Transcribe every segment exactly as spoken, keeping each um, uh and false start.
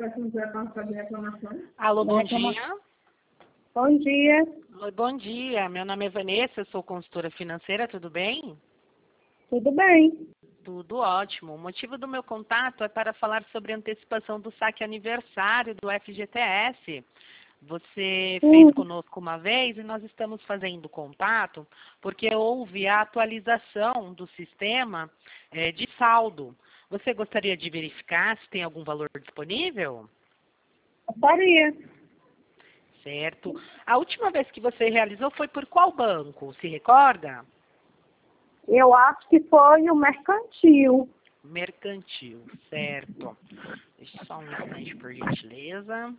Alô, bom É, como- dia. Bom dia, Oi, bom dia. Meu nome é Vanessa, eu sou consultora financeira, tudo bem? tudo bem? Tudo ótimo. O motivo do meu contato é para falar sobre a antecipação do saque aniversário do F G T S. Você fez Sim. conosco uma vez e nós estamos fazendo contato porque houve a atualização do sistema eh, de saldo. Você gostaria de verificar se tem algum valor disponível? Gostaria. Certo. A última vez que você realizou foi por qual banco? Se recorda? Eu acho que foi o mercantil. Mercantil, certo. Deixa só um instante, por gentileza.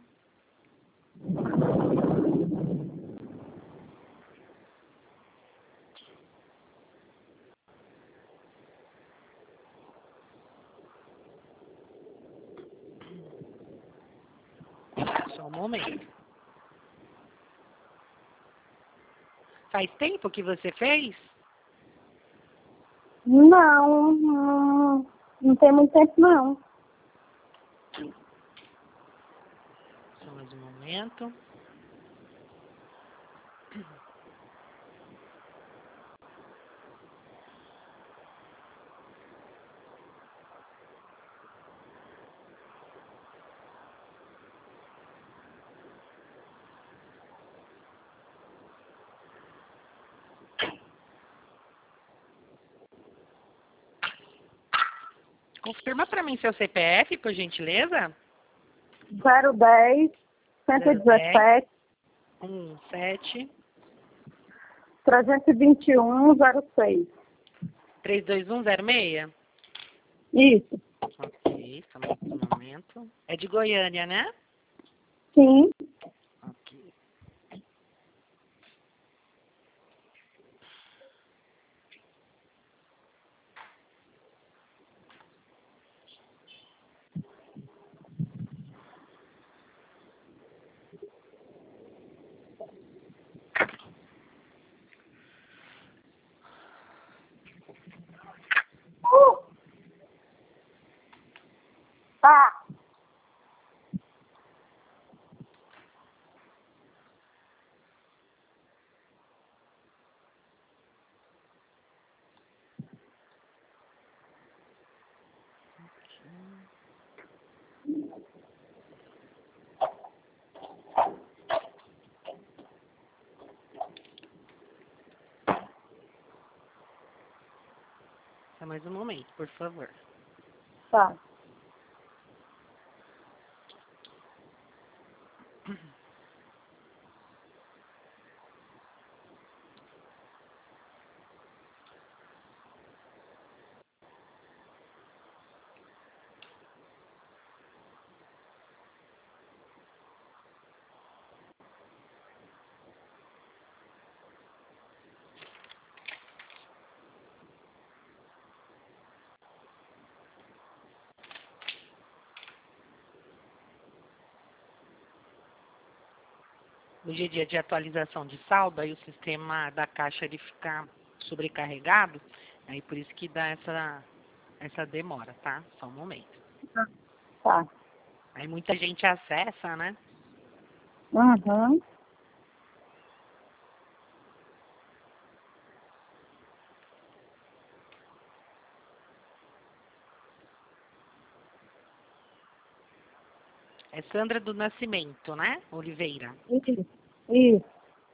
Só um momento. Faz tempo que você fez? Não, não, não tem muito tempo, não. Só mais um momento. Confirma para mim seu C P F, por gentileza. zero dez, cento e dezessete, um sete trezentos e vinte e um, zero seis. três dois um zero seis. Isso. Ok, só mais um momento. É de Goiânia, né? Sim. Ok. Uh! Tá. Só mais um momento, por favor. Tá. No dia a dia de atualização de saldo, aí o sistema da caixa ele fica sobrecarregado, aí por isso que dá essa, essa demora, tá? Só um momento. Tá. Aí muita gente acessa, né? Uhum. É Sandra do Nascimento, né? Oliveira. Isso. Isso.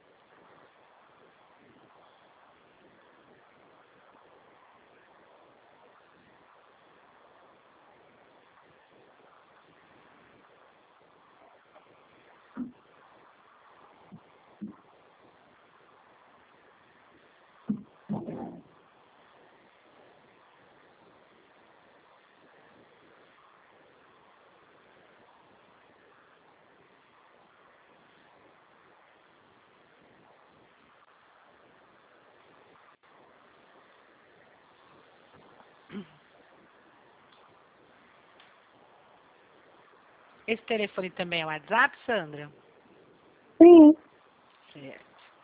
Esse telefone também é o WhatsApp, Sandra? Sim. Certo.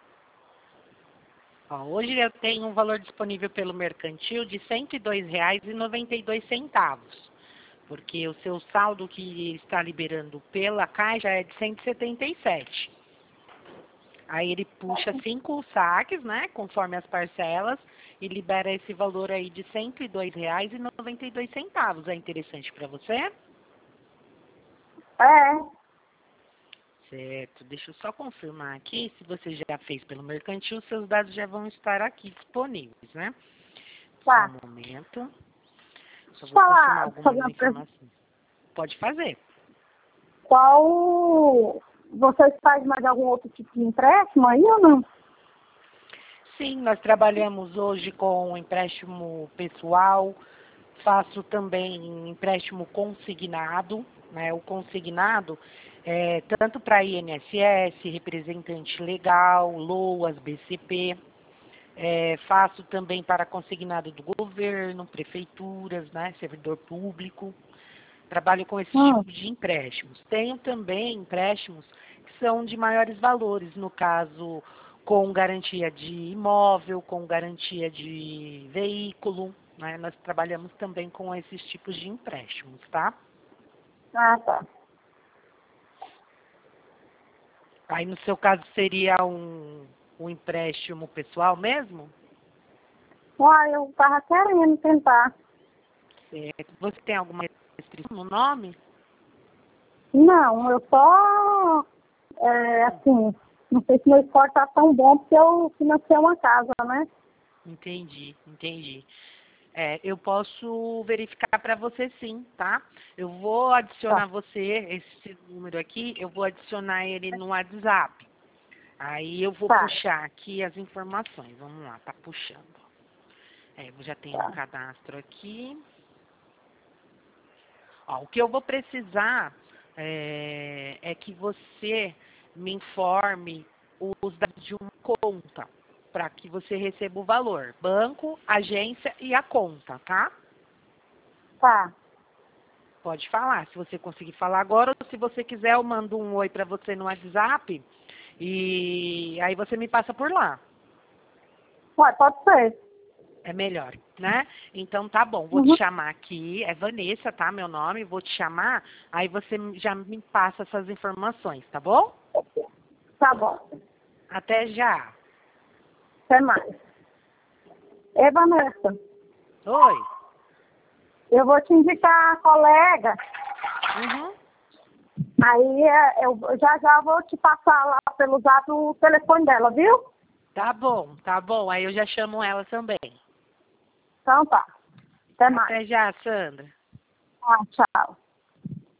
Ó, hoje eu tenho um valor disponível pelo mercantil de cento e dois reais e noventa e dois centavos. Porque o seu saldo que está liberando pela Caixa é de cento e setenta e sete. Aí ele puxa cinco saques, né, conforme as parcelas, e libera esse valor aí de cento e dois reais e noventa e dois centavos. É interessante para você? É, Certo. Deixa eu só confirmar aqui, se você já fez pelo mercantil, seus dados já vão estar aqui disponíveis, né? tá. Só um momento. Só Deixa eu vou confirmar falar, algumas fazer uma pergunta. informações. Pode fazer. Qual... Vocês fazem mais algum outro tipo de empréstimo aí ou não? Sim, nós trabalhamos hoje com empréstimo pessoal, faço também empréstimo consignado, né? O consignado é tanto para I N S S, representante legal, LOAS, B C P, é, faço também para consignado do governo, prefeituras, né? Servidor público. Trabalho com esse Hum. tipo de empréstimos. Tenho também empréstimos que são de maiores valores, no caso, com garantia de imóvel, com garantia de veículo, né? Nós trabalhamos também com esses tipos de empréstimos, tá? Ah, tá. Aí, no seu caso, seria um, um empréstimo pessoal mesmo? Uai, eu tava querendo tentar. Certo. Você tem alguma restrição no nome? Não, eu só, é, assim, não sei se meu score tá tão bom porque eu financei uma casa, né? Entendi, entendi. É, eu posso verificar para você sim, tá? Eu vou adicionar Tá, você, esse número aqui, eu vou adicionar ele no WhatsApp. Aí eu vou tá, puxar aqui as informações. Vamos lá, tá puxando. É, eu já tenho um tá. cadastro aqui. Ó, o que eu vou precisar é, é que você me informe os dados de uma conta para que você receba o valor. Banco, agência e a conta, tá? Tá, Pode falar, se você conseguir falar agora, ou se você quiser, eu mando um oi para você no WhatsApp e aí você me passa por lá. uai, pode ser. É melhor, né? Então tá bom, vou te Uhum. chamar aqui, é Vanessa, tá? Meu nome, vou te chamar, aí você já me passa essas informações, tá bom? Tá bom, Até já. até mais. Ei, Vanessa, Oi. eu vou te indicar a colega, Uhum. aí é, eu já já vou te passar lá pelo zap o telefone dela, viu? Tá bom, tá bom, aí eu já chamo ela também. Então tá, até mais. Até já, Sandra. Ah, tchau.